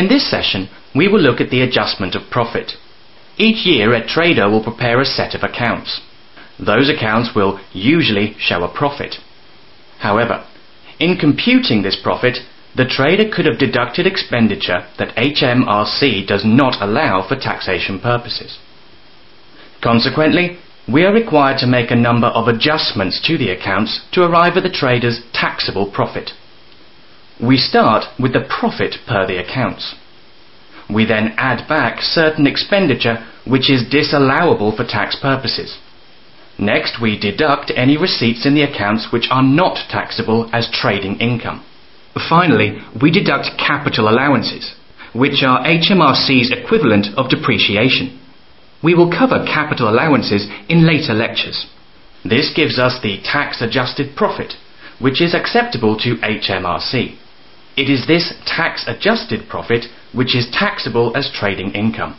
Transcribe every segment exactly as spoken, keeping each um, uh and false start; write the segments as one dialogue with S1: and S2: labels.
S1: In this session, we will look at the adjustment of profit. Each year, a trader will prepare a set of accounts. Those accounts will usually show a profit. However, in computing this profit, the trader could have deducted expenditure that H M R C does not allow for taxation purposes. Consequently, we are required to make a number of adjustments to the accounts to arrive at the trader's taxable profit. We start with the profit per the accounts. We then add back certain expenditure which is disallowable for tax purposes. Next, we deduct any receipts in the accounts which are not taxable as trading income. Finally, we deduct capital allowances, which are H M R C's equivalent of depreciation. We will cover capital allowances in later lectures. This gives us the tax-adjusted profit, which is acceptable to H M R C. It is this tax-adjusted profit which is taxable as trading income.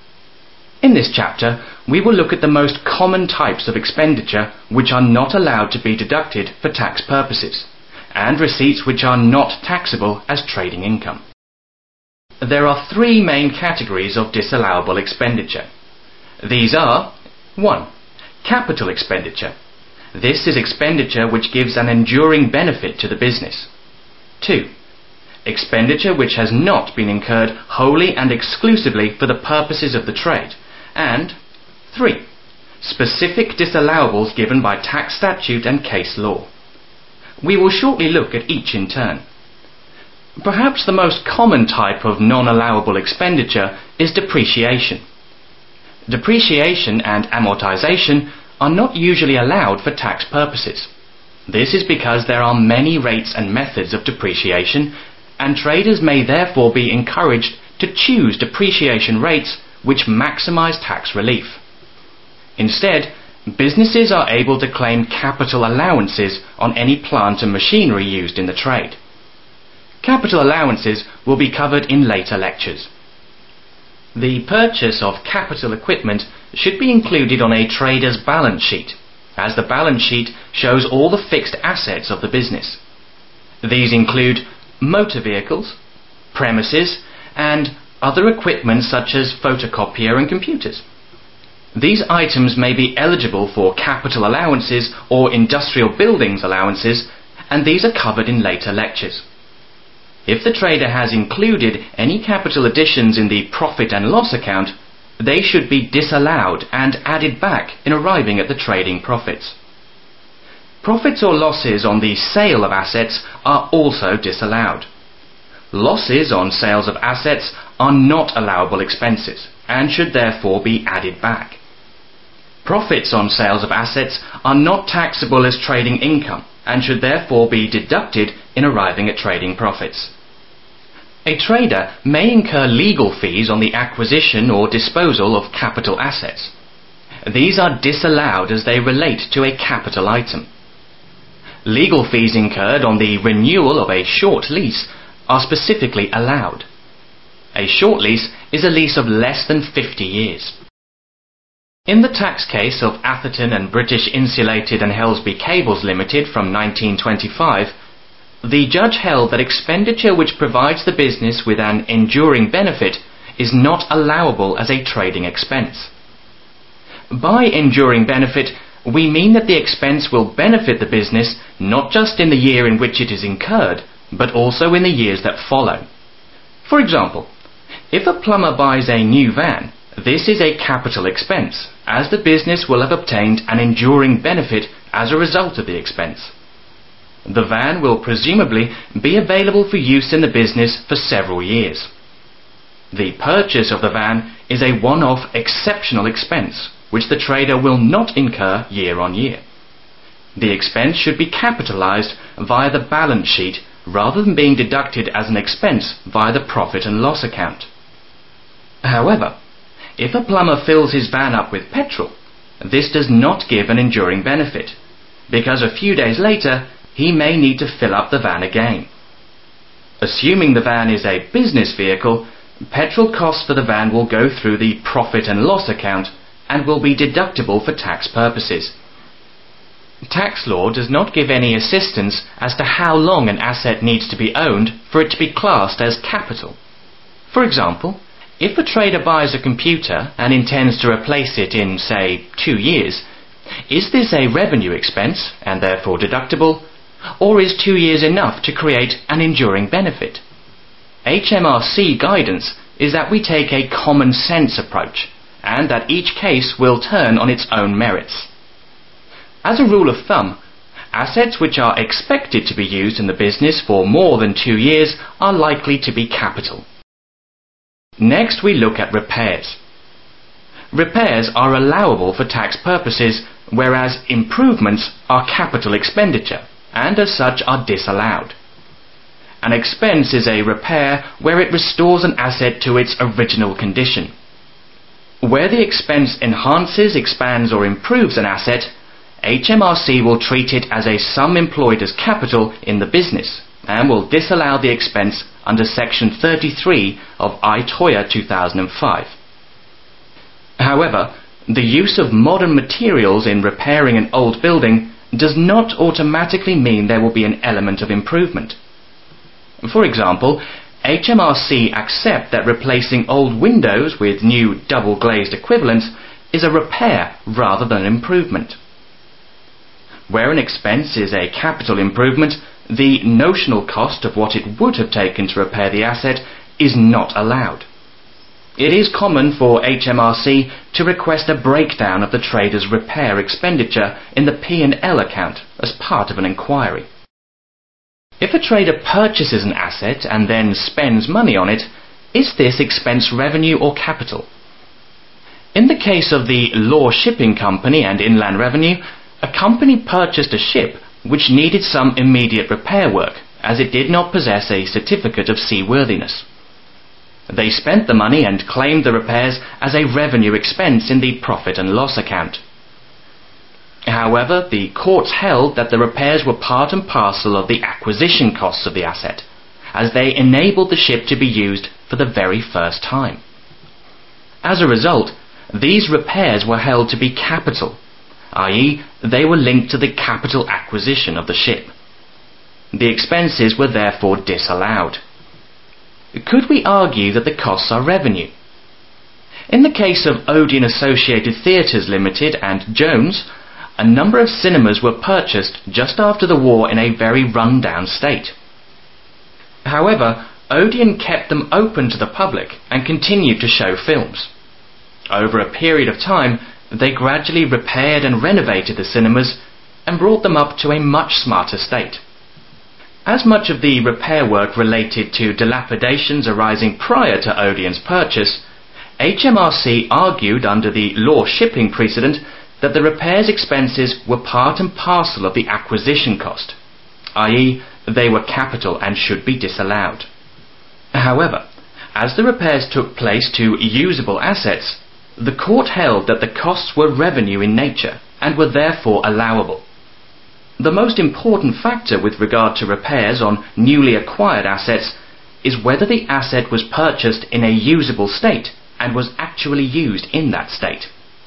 S1: In this chapter, we will look at the most common types of expenditure which are not allowed to be deducted for tax purposes, and receipts which are not taxable as trading income. There are three main categories of disallowable expenditure. These are one. Capital expenditure. This is expenditure which gives an enduring benefit to the business. two. Expenditure which has not been incurred wholly and exclusively for the purposes of the trade. And three. Specific disallowables given by tax statute and case law. We will shortly look at each in turn. Perhaps the most common type of non-allowable expenditure is depreciation. Depreciation and amortization are not usually allowed for tax purposes. This is because there are many rates and methods of depreciation, and traders may therefore be encouraged to choose depreciation rates which maximize tax relief. Instead, businesses are able to claim capital allowances on any plant and machinery used in the trade. Capital allowances will be covered in later lectures. The purchase of capital equipment should be included on a trader's balance sheet, as the balance sheet shows all the fixed assets of the business. These include motor vehicles, premises, and other equipment such as photocopier and computers. These items may be eligible for capital allowances or industrial buildings allowances, and these are covered in later lectures. If the trader has included any capital additions in the profit and loss account, they should be disallowed and added back in arriving at the trading profits. Profits or losses on the sale of assets are also disallowed. Losses on sales of assets are not allowable expenses and should therefore be added back. Profits on sales of assets are not taxable as trading income and should therefore be deducted in arriving at trading profits. A trader may incur legal fees on the acquisition or disposal of capital assets. These are disallowed as they relate to a capital item. Legal fees incurred on the renewal of a short lease are specifically allowed. A short lease is a lease of less than fifty years. In the tax case of Atherton and British Insulated and Helsby Cables Limited from nineteen twenty-five, the judge held that expenditure which provides the business with an enduring benefit is not allowable as a trading expense. By enduring benefit, we mean that the expense will benefit the business not just in the year in which it is incurred, but also in the years that follow. For example, if a plumber buys a new van, this is a capital expense, as the business will have obtained an enduring benefit as a result of the expense. The van will presumably be available for use in the business for several years. The purchase of the van is a one-off exceptional expense, which the trader will not incur year on year. The expense should be capitalized via the balance sheet rather than being deducted as an expense via the profit and loss account. However, if a plumber fills his van up with petrol, this does not give an enduring benefit, because a few days later he may need to fill up the van again. Assuming the van is a business vehicle, petrol costs for the van will go through the profit and loss account and will be deductible for tax purposes. Tax law does not give any assistance as to how long an asset needs to be owned for it to be classed as capital. For example, if a trader buys a computer and intends to replace it in, say, two years, is this a revenue expense and therefore deductible, or is two years enough to create an enduring benefit? H M R C guidance is that we take a common sense approach and that each case will turn on its own merits. As a rule of thumb, assets which are expected to be used in the business for more than two years are likely to be capital. Next, we look at repairs. Repairs are allowable for tax purposes, whereas improvements are capital expenditure and as such are disallowed. An expense is a repair where it restores an asset to its original condition. Where the expense enhances, expands or improves an asset, H M R C will treat it as a sum employed as capital in the business and will disallow the expense under Section thirty-three of I T O Y A two thousand five. However, the use of modern materials in repairing an old building does not automatically mean there will be an element of improvement. For example, H M R C accept that replacing old windows with new double-glazed equivalents is a repair rather than an improvement. Where an expense is a capital improvement, the notional cost of what it would have taken to repair the asset is not allowed. It is common for H M R C to request a breakdown of the trader's repair expenditure in the P and L account as part of an inquiry. If a trader purchases an asset and then spends money on it, is this expense revenue or capital? In the case of the Law Shipping Company and Inland Revenue, a company purchased a ship which needed some immediate repair work, as it did not possess a certificate of seaworthiness. They spent the money and claimed the repairs as a revenue expense in the profit and loss account. However, the courts held that the repairs were part and parcel of the acquisition costs of the asset, as they enabled the ship to be used for the very first time. As a result, these repairs were held to be capital, that is, they were linked to the capital acquisition of the ship. The expenses were therefore disallowed. Could we argue that the costs are revenue? In the case of Odeon Associated Theatres Limited and Jones, a number of cinemas were purchased just after the war in a very run-down state. However, Odeon kept them open to the public and continued to show films. Over a period of time, they gradually repaired and renovated the cinemas and brought them up to a much smarter state. As much of the repair work related to dilapidations arising prior to Odeon's purchase, H M R C argued under the Law Shipping precedent that the repairs expenses were part and parcel of the acquisition cost, that is, they were capital and should be disallowed. However, as the repairs took place to usable assets, the court held that the costs were revenue in nature and were therefore allowable. The most important factor with regard to repairs on newly acquired assets is whether the asset was purchased in a usable state and was actually used in that state.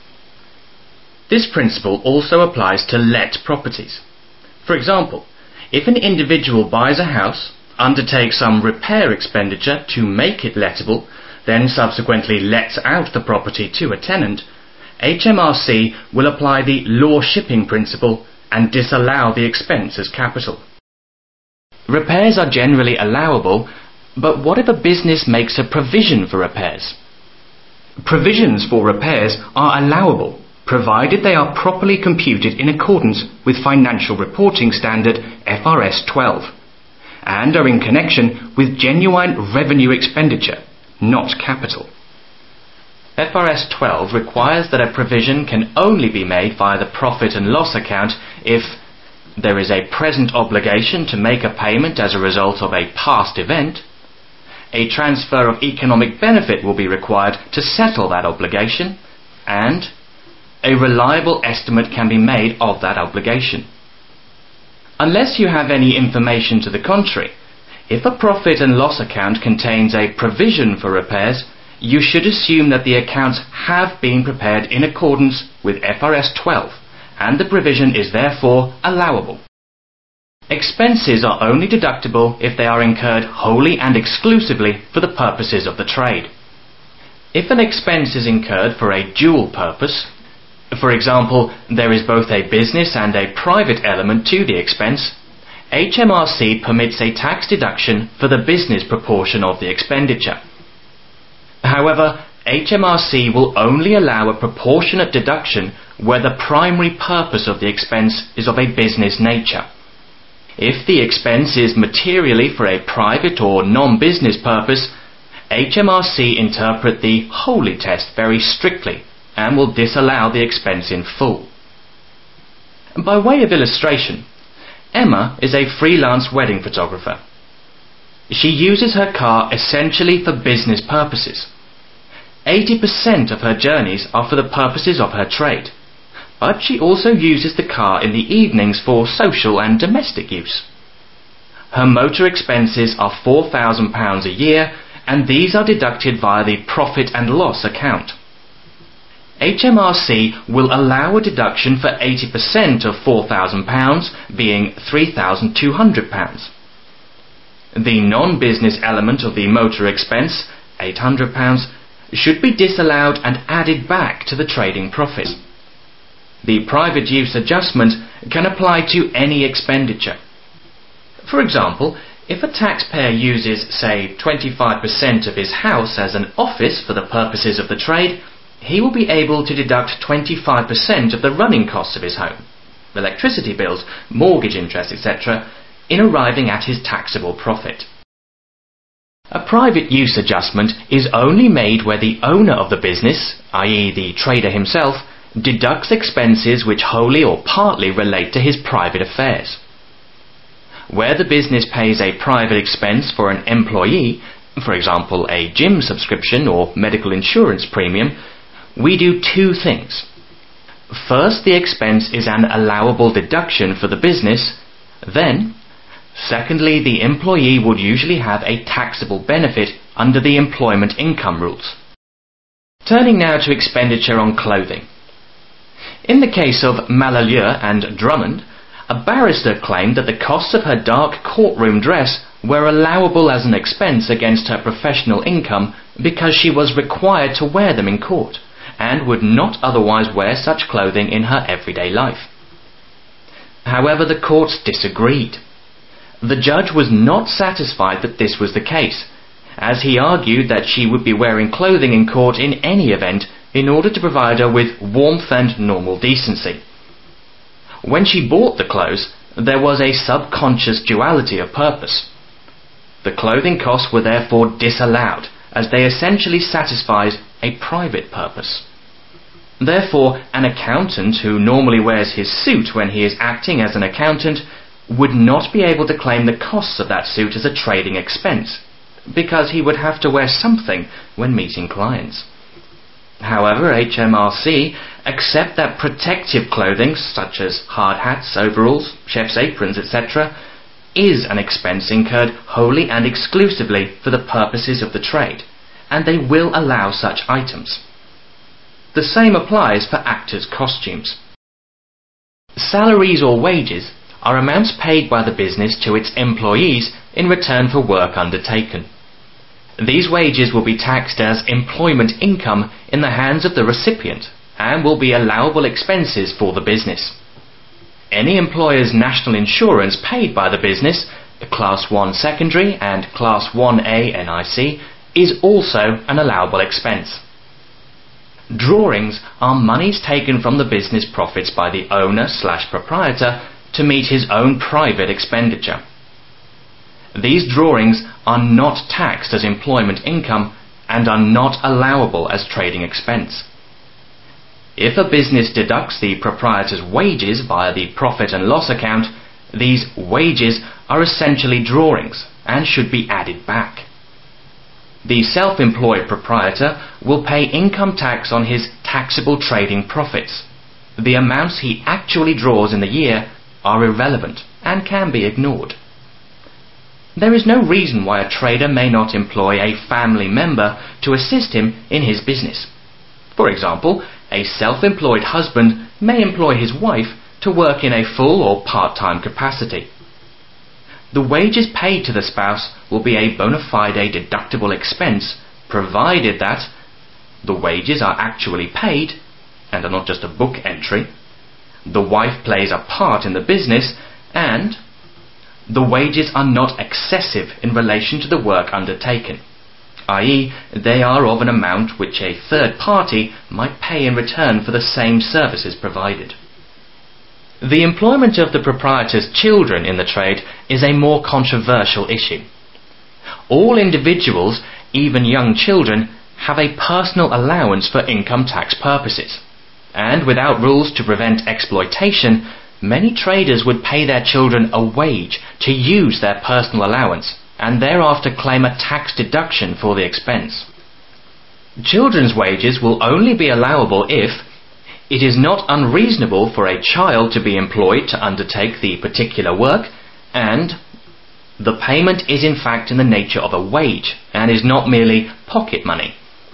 S1: This principle also applies to let properties. For example, if an individual buys a house, undertakes some repair expenditure to make it lettable, then subsequently lets out the property to a tenant, H M R C will apply the Law Shipping principle and disallow the expense as capital. Repairs are generally allowable, but what if a business makes a provision for repairs? Provisions for repairs are allowable, provided they are properly computed in accordance with Financial Reporting Standard F R S twelve, and are in connection with genuine revenue expenditure, not capital. F R S twelve requires that a provision can only be made via the profit and loss account if there is a present obligation to make a payment as a result of a past event, a transfer of economic benefit will be required to settle that obligation, and a reliable estimate can be made of that obligation. Unless you have any information to the contrary, if a profit and loss account contains a provision for repairs, you should assume that the accounts have been prepared in accordance with F R S twelve, and the provision is therefore allowable. expenses are only deductible if they are incurred wholly and exclusively for the purposes of the trade. If an expense is incurred for a dual purpose, for example, there is both a business and a private element to the expense, H M R C permits a tax deduction for the business proportion of the expenditure. However, H M R C will only allow a proportionate deduction where the primary purpose of the expense is of a business nature. If the expense is materially for a private or non-business purpose, H M R C interpret the wholly test very strictly and will disallow the expense in full. By way of illustration, Emma is a freelance wedding photographer. She uses her car essentially for business purposes. eighty percent of her journeys are for the purposes of her trade, but she also uses the car in the evenings for social and domestic use. Her motor expenses are four thousand pounds a year, and these are deducted via the profit and loss account. H M R C will allow a deduction for eighty percent of four thousand pounds, being three thousand two hundred pounds. The non-business element of the motor expense, eight hundred pounds, should be disallowed and added back to the trading profit. The private use adjustment can apply to any expenditure. For example, if a taxpayer uses, say, twenty-five percent of his house as an office for the purposes of the trade, he will be able to deduct twenty-five percent of the running costs of his home, electricity bills, mortgage interest, et cetera, in arriving at his taxable profit. A private use adjustment is only made where the owner of the business, that is the trader himself, deducts expenses which wholly or partly relate to his private affairs. Where the business pays a private expense for an employee, for example a gym subscription or medical insurance premium, we do two things. First, the expense is an allowable deduction for the business. Then, secondly, the employee would usually have a taxable benefit under the employment income rules. Turning now to expenditure on clothing. In the case of Malalieu and Drummond, a barrister claimed that the costs of her dark courtroom dress were allowable as an expense against her professional income because she was required to wear them in court and would not otherwise wear such clothing in her everyday life. However, the courts disagreed. The judge was not satisfied that this was the case, as he argued that she would be wearing clothing in court in any event in order to provide her with warmth and normal decency. When she bought the clothes, there was a subconscious duality of purpose. The clothing costs were therefore disallowed, as they essentially satisfied a private purpose. Therefore, an accountant who normally wears his suit when he is acting as an accountant would not be able to claim the costs of that suit as a trading expense, because he would have to wear something when meeting clients. However, H M R C accept that protective clothing, such as hard hats, overalls, chef's aprons, et cetera, is an expense incurred wholly and exclusively for the purposes of the trade, and they will allow such items. The same applies for actors' costumes. Salaries or wages are amounts paid by the business to its employees in return for work undertaken. These wages will be taxed as employment income in the hands of the recipient and will be allowable expenses for the business. Any employer's national insurance paid by the business, Class one Secondary and Class one A N I C, is also an allowable expense. Drawings are monies taken from the business profits by the owner slash proprietor to meet his own private expenditure. These drawings are not taxed as employment income and are not allowable as trading expense. If a business deducts the proprietor's wages via the profit and loss account, these wages are essentially drawings and should be added back. The self-employed proprietor will pay income tax on his taxable trading profits. The amounts he actually draws in the year are irrelevant and can be ignored. There is no reason why a trader may not employ a family member to assist him in his business. For example, a self-employed husband may employ his wife to work in a full or part-time capacity. the wages paid to the spouse will be a bona fide deductible expense, provided that the wages are actually paid and are not just a book entry, the wife plays a part in the business, and the wages are not excessive in relation to the work undertaken, that is, they are of an amount which a third party might pay in return for the same services provided. The employment of the proprietor's children in the trade is a more controversial issue. All individuals, even young children, have a personal allowance for income tax purposes, and without rules to prevent exploitation, many traders would pay their children a wage to use their personal allowance and thereafter claim a tax deduction for the expense. Children's wages will only be allowable if it is not unreasonable for a child to be employed to undertake the particular work, and the payment is in fact in the nature of a wage and is not merely pocket money.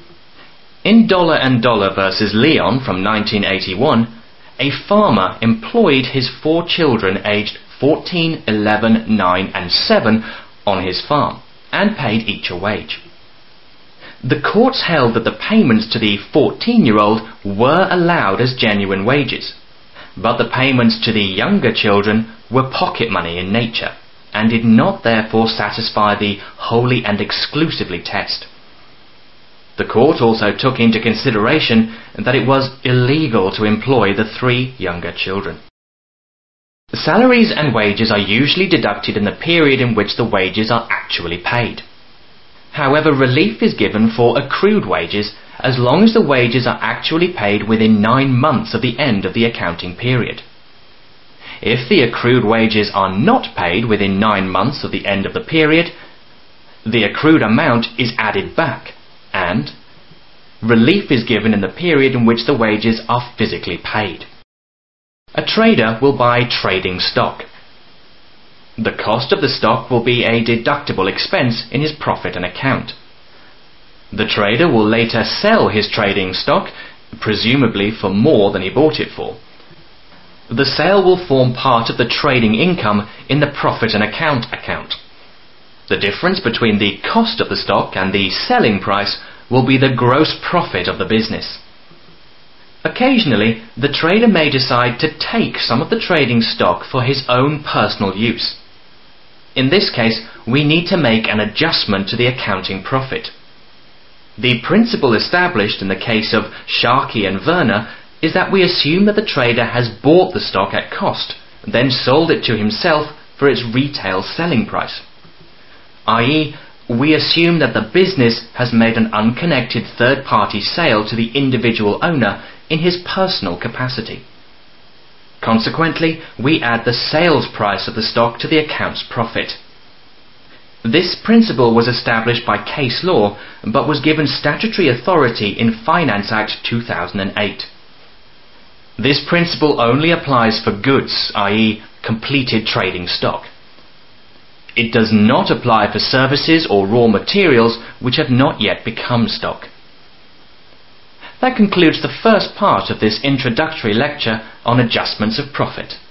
S1: In Dollar and Dollar versus Leon from nineteen eighty-one, a farmer employed his four children aged fourteen, eleven, nine and seven on his farm and paid each a wage. The courts held that the payments to the fourteen-year-old were allowed as genuine wages, but the payments to the younger children were pocket money in nature and did not therefore satisfy the wholly and exclusively test. The court also took into consideration that it was illegal to employ the three younger children. Salaries and wages are usually deducted in the period in which the wages are actually paid. However, relief is given for accrued wages as long as the wages are actually paid within nine months of the end of the accounting period. If the accrued wages are not paid within nine months of the end of the period, the accrued amount is added back, and relief is given in the period in which the wages are physically paid. A trader will buy trading stock. The cost of the stock will be a deductible expense in his profit and account. The trader will later sell his trading stock, presumably for more than he bought it for. The sale will form part of the trading income in the profit and account account. The difference between the cost of the stock and the selling price will be the gross profit of the business. Occasionally, the trader may decide to take some of the trading stock for his own personal use. In this case, we need to make an adjustment to the accounting profit. The principle established in the case of Sharkey and Werner is that we assume that the trader has bought the stock at cost, then sold it to himself for its retail selling price. that is, we assume that the business has made an unconnected third-party sale to the individual owner in his personal capacity. Consequently, we add the sales price of the stock to the account's profit. This principle was established by case law, but was given statutory authority in Finance Act two thousand eight. This principle only applies for goods, that is, completed trading stock. It does not apply for services or raw materials which have not yet become stock. That concludes the first part of this introductory lecture on adjustments of profit.